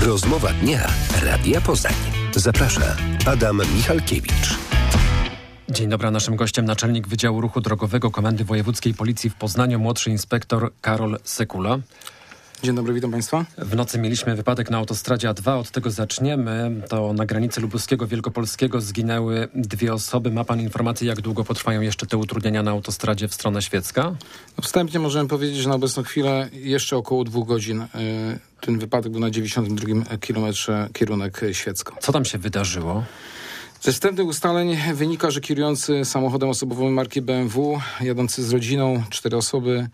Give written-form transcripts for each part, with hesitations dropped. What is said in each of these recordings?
Rozmowa dnia Radia Poznań. Zaprasza Adam Michalkiewicz. Dzień dobry, naszym gościem naczelnik Wydziału Ruchu Drogowego Komendy Wojewódzkiej Policji w Poznaniu, młodszy inspektor Karol Sekula. Dzień dobry, witam Państwa. W nocy mieliśmy wypadek na autostradzie A2, od tego zaczniemy. To na granicy lubuskiego, wielkopolskiego zginęły 2 osoby. Ma pan informację, jak długo potrwają jeszcze te utrudnienia na autostradzie w stronę Świecka? Wstępnie możemy powiedzieć, że na obecną chwilę jeszcze około 2 godzin. Ten wypadek był na 92 kilometrze kierunek Świecko. Co tam się wydarzyło? Ze wstępnych ustaleń wynika, że kierujący samochodem osobowym marki BMW, jadący z rodziną, 4 osoby,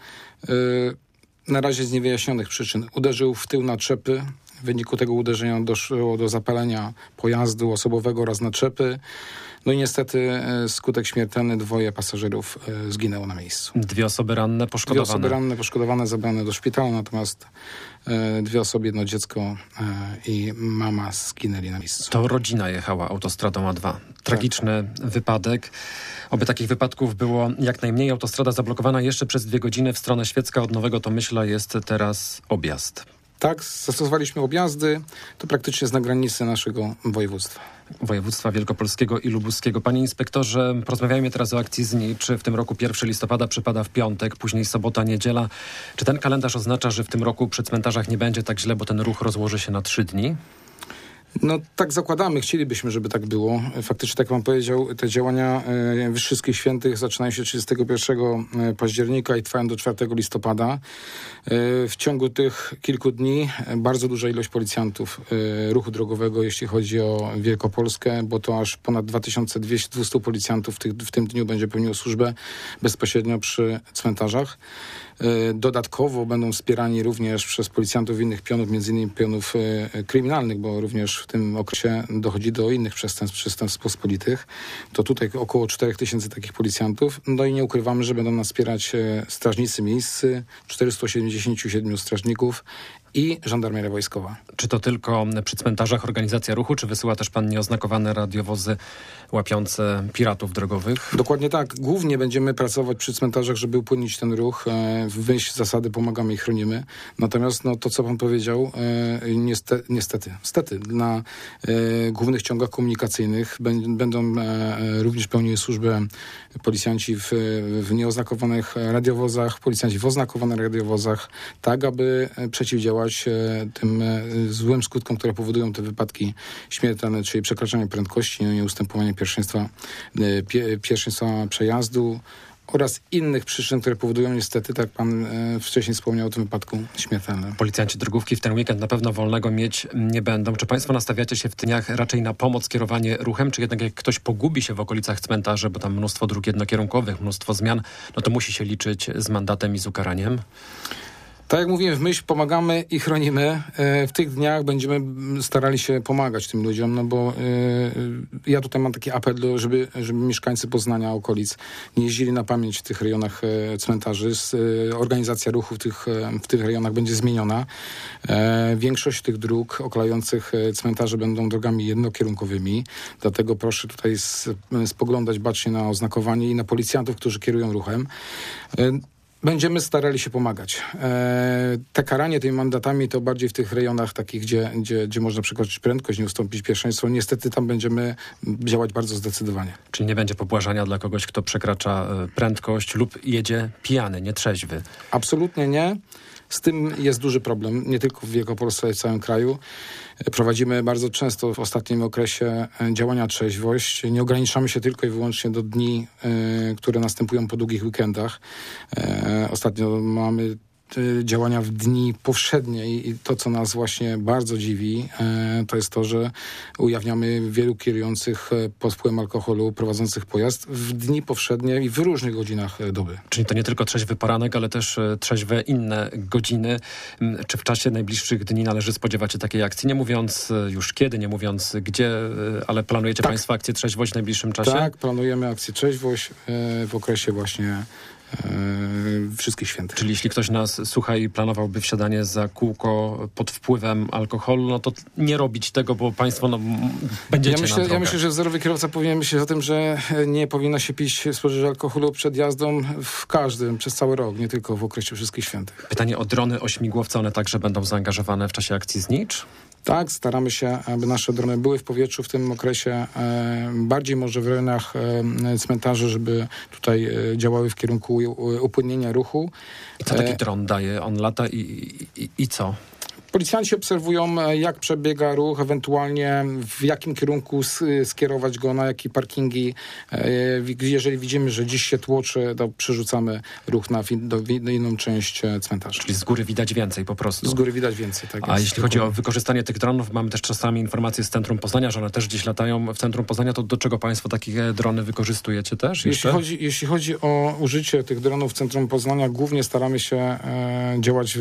na razie z niewyjaśnionych przyczyn uderzył w tył naczepy. W wyniku tego uderzenia doszło do zapalenia pojazdu osobowego oraz naczepy. No i niestety skutek śmiertelny, 2 pasażerów zginęło na miejscu. 2 osoby ranne, poszkodowane. 2 osoby ranne, poszkodowane, zabrane do szpitala, natomiast 2 osoby, jedno dziecko i mama zginęli na miejscu. To rodzina jechała autostradą A2. Tragiczny wypadek. Oby takich wypadków było jak najmniej. Autostrada zablokowana jeszcze przez 2 godziny w stronę Świecka. Od Nowego Tomyśla jest teraz objazd. Tak, zastosowaliśmy objazdy. To praktycznie jest na granicy naszego województwa. Województwa wielkopolskiego i lubuskiego. Panie inspektorze, porozmawiajmy teraz o akcji Znicz. W tym roku 1 listopada przypada w piątek, później sobota, niedziela. Czy ten kalendarz oznacza, że w tym roku przy cmentarzach nie będzie tak źle, bo ten ruch rozłoży się na 3 dni? No tak zakładamy, chcielibyśmy, żeby tak było. Faktycznie, tak jak pan powiedział, te działania Wszystkich Świętych zaczynają się 31 października i trwają do 4 listopada. W ciągu tych kilku dni bardzo duża ilość policjantów ruchu drogowego, jeśli chodzi o Wielkopolskę, bo to aż ponad 2200 policjantów w tym dniu będzie pełniło służbę bezpośrednio przy cmentarzach. Dodatkowo będą wspierani również przez policjantów innych pionów, między innymi pionów kryminalnych, bo również w tym okresie dochodzi do innych przestępstw pospolitych. To tutaj około 4000 takich policjantów. No i nie ukrywamy, że będą nas wspierać strażnicy miejscy, 477 strażników i żandarmeria wojskowa. Czy to tylko przy cmentarzach organizacja ruchu, czy wysyła też pan nieoznakowane radiowozy łapiące piratów drogowych? Dokładnie tak. Głównie będziemy pracować przy cmentarzach, żeby upłynnić ten ruch. W myśl zasady pomagamy i chronimy. Natomiast to, co pan powiedział, niestety na głównych ciągach komunikacyjnych będą również pełnili służbę policjanci w nieoznakowanych radiowozach, policjanci w oznakowanych radiowozach, tak aby przeciwdziałać tym złym skutkom, które powodują te wypadki śmiertelne, czyli przekraczanie prędkości, nieustępowanie pierwszeństwa przejazdu oraz innych przyczyn, które powodują niestety, tak pan wcześniej wspomniał o tym wypadku, śmiertelne. Policjanci drogówki w ten weekend na pewno wolnego mieć nie będą. Czy państwo nastawiacie się w tych dniach raczej na pomoc, kierowanie ruchem, czy jednak jak ktoś pogubi się w okolicach cmentarzy, bo tam mnóstwo dróg jednokierunkowych, mnóstwo zmian, no to musi się liczyć z mandatem i z ukaraniem? Tak jak mówiłem, w myśl pomagamy i chronimy. W tych dniach będziemy starali się pomagać tym ludziom, bo ja tutaj mam taki apel, żeby mieszkańcy Poznania, okolic nie jeździli na pamięć w tych rejonach cmentarzy. Organizacja ruchu w tych rejonach będzie zmieniona. Większość tych dróg okalających cmentarze będą drogami jednokierunkowymi, dlatego proszę tutaj spoglądać bacznie na oznakowanie i na policjantów, którzy kierują ruchem. Będziemy starali się pomagać. Te karanie tymi mandatami to bardziej w tych rejonach takich, gdzie można przekroczyć prędkość, nie ustąpić pierwszeństwo. Niestety tam będziemy działać bardzo zdecydowanie. Czyli nie będzie pobłażania dla kogoś, kto przekracza prędkość lub jedzie pijany, nietrzeźwy? Absolutnie nie. Z tym jest duży problem, nie tylko w Wielkopolsce, ale w całym kraju. Prowadzimy bardzo często w ostatnim okresie działania trzeźwość. Nie ograniczamy się tylko i wyłącznie do dni, które następują po długich weekendach. Ostatnio mamy działania w dni powszednie i to, co nas właśnie bardzo dziwi, to jest to, że ujawniamy wielu kierujących pod wpływem alkoholu prowadzących pojazd w dni powszednie i w różnych godzinach doby. Czyli to nie tylko trzeźwy poranek, ale też trzeźwe inne godziny. Czy w czasie najbliższych dni należy spodziewać się takiej akcji? Nie mówiąc już kiedy, nie mówiąc gdzie, ale planujecie państwo akcję Trzeźwość w najbliższym czasie? Tak, planujemy akcję Trzeźwość w okresie właśnie Wszystkich Świętych. Czyli jeśli ktoś nas słucha i planowałby wsiadanie za kółko pod wpływem alkoholu, no to nie robić tego, bo państwo będziecie na drogach. Ja myślę, że wzorowy kierowca powinien myśleć o tym, że nie powinno się pić, spożywać alkoholu przed jazdą przez cały rok, nie tylko w okresie Wszystkich Świętych. Pytanie o drony, o śmigłowce, one także będą zaangażowane w czasie akcji Znicz? Tak, staramy się, aby nasze drony były w powietrzu w tym okresie, bardziej może w rejonach cmentarzy, żeby tutaj działały w kierunku upłynnienia ruchu. I co taki dron daje? On lata i co? Policjanci obserwują, jak przebiega ruch, ewentualnie w jakim kierunku skierować go, na jakie parkingi. Jeżeli widzimy, że dziś się tłoczy, to przerzucamy ruch do inną część cmentarza. Czyli z góry widać więcej po prostu. Z góry widać więcej, tak jest. A jeśli chodzi o wykorzystanie tych dronów, mamy też czasami informacje z Centrum Poznania, że one też gdzieś latają w Centrum Poznania. To do czego państwo takie drony wykorzystujecie też? Jeśli chodzi o użycie tych dronów w Centrum Poznania, głównie staramy się działać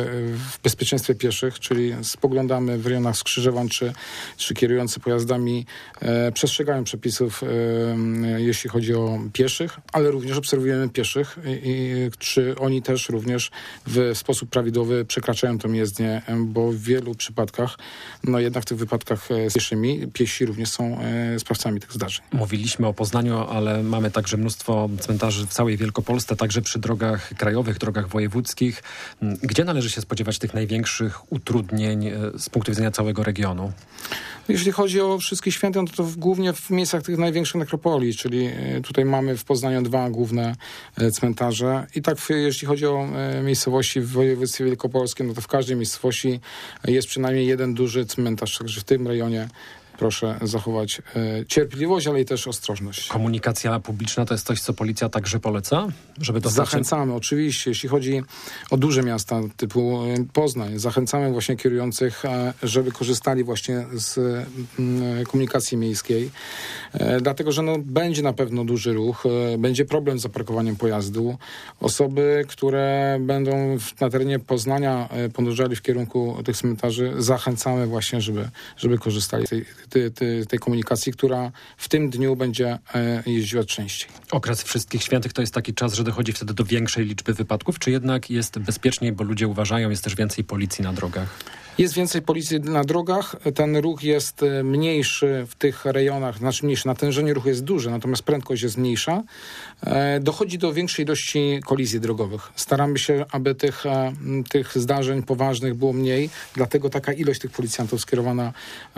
w bezpieczeństwie pieszych, czyli spoglądamy w rejonach skrzyżowań, czy kierujący pojazdami przestrzegają przepisów, jeśli chodzi o pieszych, ale również obserwujemy pieszych czy oni też również w sposób prawidłowy przekraczają tą jezdnię, bo w wielu przypadkach, jednak w tych wypadkach z pieszymi, piesi również są sprawcami tych zdarzeń. Mówiliśmy o Poznaniu, ale mamy także mnóstwo cmentarzy w całej Wielkopolsce, także przy drogach krajowych, drogach wojewódzkich. Gdzie należy się spodziewać tych największych utrudnień z punktu widzenia całego regionu? Jeśli chodzi o wszystkie święta, to głównie w miejscach tych największych nekropolii, czyli tutaj mamy w Poznaniu 2 główne cmentarze. I tak jeśli chodzi o miejscowości w województwie wielkopolskim, to w każdej miejscowości jest przynajmniej jeden duży cmentarz, także w tym rejonie proszę zachować cierpliwość, ale i też ostrożność. Komunikacja publiczna to jest coś, co policja także poleca? Żeby Zachęcamy, oczywiście. Jeśli chodzi o duże miasta typu Poznań, zachęcamy właśnie kierujących, żeby korzystali właśnie z komunikacji miejskiej, dlatego, że będzie na pewno duży ruch, będzie problem z zaparkowaniem pojazdu. Osoby, które będą na terenie Poznania podążali w kierunku tych cmentarzy, zachęcamy właśnie, żeby korzystali tej komunikacji, która w tym dniu będzie jeździła częściej. Okres Wszystkich Świętych to jest taki czas, że dochodzi wtedy do większej liczby wypadków, czy jednak jest bezpieczniej, bo ludzie uważają, jest też więcej policji na drogach? Jest więcej policji na drogach, ten ruch jest mniejszy w tych rejonach, znaczy mniejszy, natężenie ruchu jest duże, natomiast prędkość jest mniejsza. Dochodzi do większej ilości kolizji drogowych. Staramy się, aby tych zdarzeń poważnych było mniej, dlatego taka ilość tych policjantów skierowana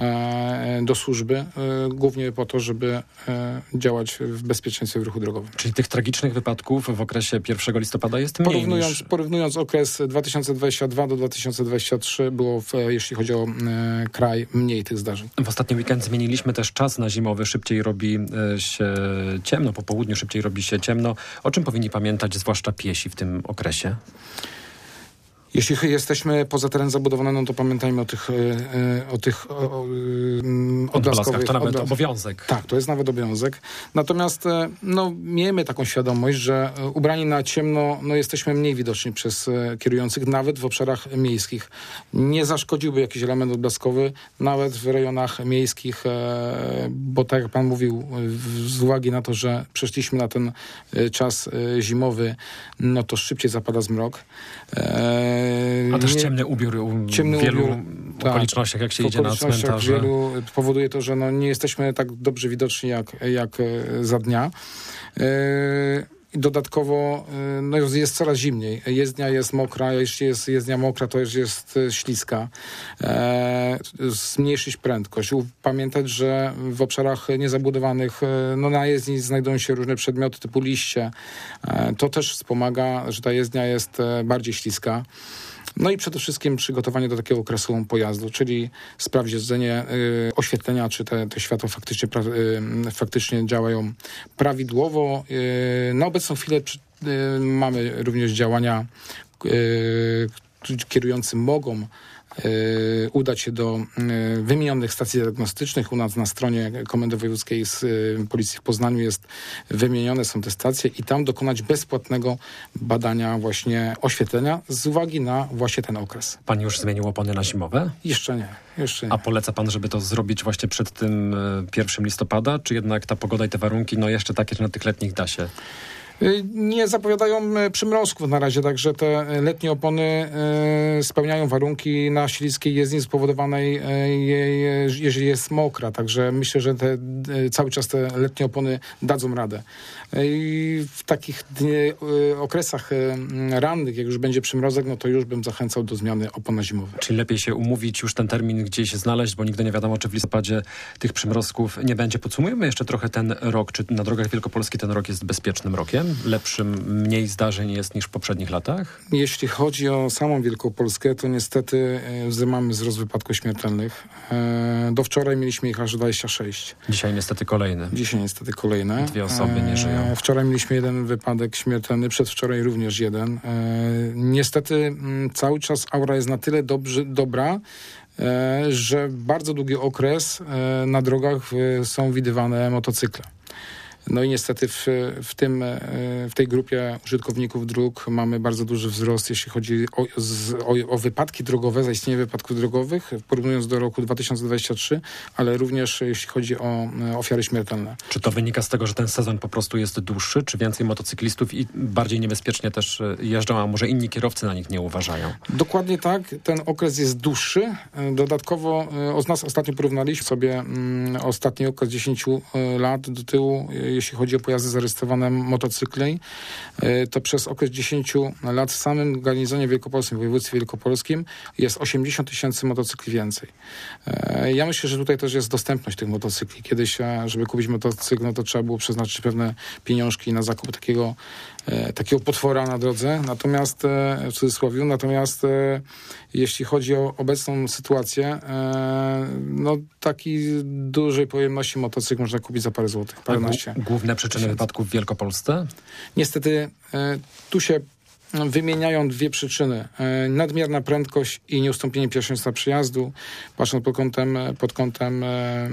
do służby, głównie po to, żeby działać w bezpieczeństwie w ruchu drogowym. Czyli tych tragicznych wypadków w okresie 1 listopada jest mniej Porównując okres 2022 do 2023 było jeśli chodzi o kraj, mniej tych zdarzeń. W ostatni weekend zmieniliśmy też czas na zimowy. Szybciej robi się ciemno, po południu szybciej robi się ciemno. O czym powinni pamiętać zwłaszcza piesi w tym okresie? Jeśli jesteśmy poza teren zabudowany, to pamiętajmy o tych odblaskowych. To nawet obowiązek. Tak, to jest nawet obowiązek. Natomiast miejmy taką świadomość, że ubrani na ciemno jesteśmy mniej widoczni przez kierujących, nawet w obszarach miejskich. Nie zaszkodziłby jakiś element odblaskowy, nawet w rejonach miejskich, bo tak jak pan mówił, z uwagi na to, że przeszliśmy na ten czas zimowy, to szybciej zapada zmrok. A też ciemny ubiór w wielu okolicznościach, jak się idzie na cmentarze. Wielu powoduje to, że nie jesteśmy tak dobrze widoczni jak za dnia. Dodatkowo jest coraz zimniej. Jezdnia jest mokra, jeśli jest jezdnia mokra, to już jest śliska. Zmniejszyć prędkość. Pamiętać, że w obszarach niezabudowanych na jezdni znajdują się różne przedmioty typu liście. To też wspomaga, że ta jezdnia jest bardziej śliska. I przede wszystkim przygotowanie do takiego okresu pojazdu, czyli sprawdzenie oświetlenia, czy te światła faktycznie działają prawidłowo. Na obecną chwilę mamy również działania, kierujący mogą udać się do wymienionych stacji diagnostycznych. U nas na stronie Komendy Wojewódzkiej z Policji w Poznaniu wymienione są te stacje i tam dokonać bezpłatnego badania właśnie oświetlenia z uwagi na właśnie ten okres. Pan już zmienił opony na zimowe? Jeszcze nie. A poleca pan, żeby to zrobić właśnie przed tym 1 listopada? Czy jednak ta pogoda i te warunki jeszcze takie, że na tych letnich da się? Nie zapowiadają przymrozków na razie, także te letnie opony spełniają warunki na śliskiej jezdni spowodowanej, jeżeli jest mokra. Także myślę, że cały czas te letnie opony dadzą radę. I w takich okresach rannych, jak już będzie przymrozek, no to już bym zachęcał do zmiany opon na zimowe. Czyli lepiej się umówić, już ten termin gdzieś znaleźć, bo nigdy nie wiadomo, czy w listopadzie tych przymrozków nie będzie. Podsumujemy jeszcze trochę ten rok. Czy na drogach Wielkopolski ten rok jest bezpiecznym rokiem? Lepszym, mniej zdarzeń jest niż w poprzednich latach? Jeśli chodzi o samą Wielkopolskę, to niestety mamy wzrost wypadków śmiertelnych. Do wczoraj mieliśmy ich aż 26. Dzisiaj niestety kolejne. 2 osoby nie żyją. Wczoraj mieliśmy 1 wypadek śmiertelny, przedwczoraj również 1. Niestety cały czas aura jest na tyle dobra, że bardzo długi okres na drogach są widywane motocykle. No i niestety w tej grupie użytkowników dróg mamy bardzo duży wzrost, jeśli chodzi o wypadki drogowe, zaistnienie wypadków drogowych, porównując do roku 2023, ale również jeśli chodzi o ofiary śmiertelne. Czy to wynika z tego, że ten sezon po prostu jest dłuższy, czy więcej motocyklistów i bardziej niebezpiecznie też jeżdżą, a może inni kierowcy na nich nie uważają? Dokładnie tak. Ten okres jest dłuższy. Dodatkowo ostatnio porównaliśmy sobie ostatni okres 10 lat do tyłu, jeśli chodzi o pojazdy zarejestrowane motocykli, to przez okres 10 lat w samym garnizonie wielkopolskim, w województwie wielkopolskim jest 80 000 motocykli więcej. Ja myślę, że tutaj też jest dostępność tych motocykli. Kiedyś, żeby kupić motocykl, no to trzeba było przeznaczyć pewne pieniążki na zakup takiego potwora na drodze, natomiast w cudzysłowie, jeśli chodzi o obecną sytuację, no takiej dużej pojemności motocykl można kupić za parę złotych, paręnaście. Główne przyczyny wypadków w Wielkopolsce? Niestety tu się wymieniają 2 przyczyny. Nadmierna prędkość i nieustąpienie pierwszeństwa przejazdu. Patrząc pod kątem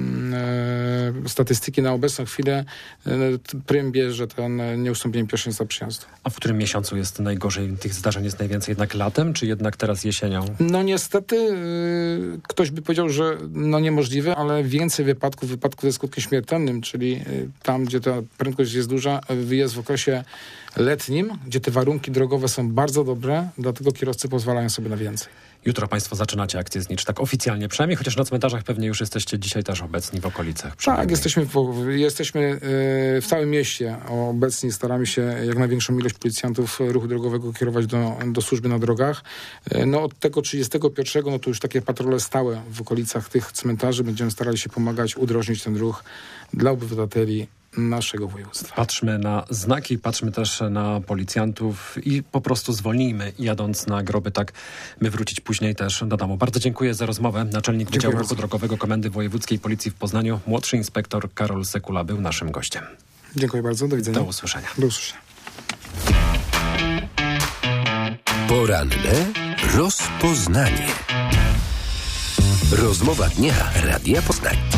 statystyki na obecną chwilę, prym bierze ten nieustąpienie pierwszeństwa przejazdu. A w którym miesiącu jest najgorzej? Tych zdarzeń jest najwięcej jednak latem, czy jednak teraz jesienią? No niestety ktoś by powiedział, że niemożliwe, ale więcej wypadków ze skutkiem śmiertelnym, czyli tam, gdzie ta prędkość jest duża, jest w okresie letnim, gdzie te warunki drogowe są bardzo dobre, dlatego kierowcy pozwalają sobie na więcej. Jutro państwo zaczynacie akcję Znicz, tak oficjalnie przynajmniej, chociaż na cmentarzach pewnie już jesteście dzisiaj też obecni w okolicach. Tak, jesteśmy w całym mieście obecni, staramy się jak największą ilość policjantów ruchu drogowego kierować do służby na drogach. No od tego 31, no to już takie patrole stałe w okolicach tych cmentarzy, będziemy starali się pomagać, udrożnić ten ruch dla obywateli naszego województwa. Patrzmy na znaki, patrzmy też na policjantów i po prostu zwolnijmy, jadąc na groby, tak by wrócić później też do domu. Bardzo dziękuję za rozmowę. Naczelnik Wydziału Ruchu Drogowego Komendy Wojewódzkiej Policji w Poznaniu, młodszy inspektor Karol Sekula był naszym gościem. Dziękuję bardzo, do widzenia. Do usłyszenia. Do usłyszenia. Poranne rozpoznanie. Rozmowa dnia Radia Poznań.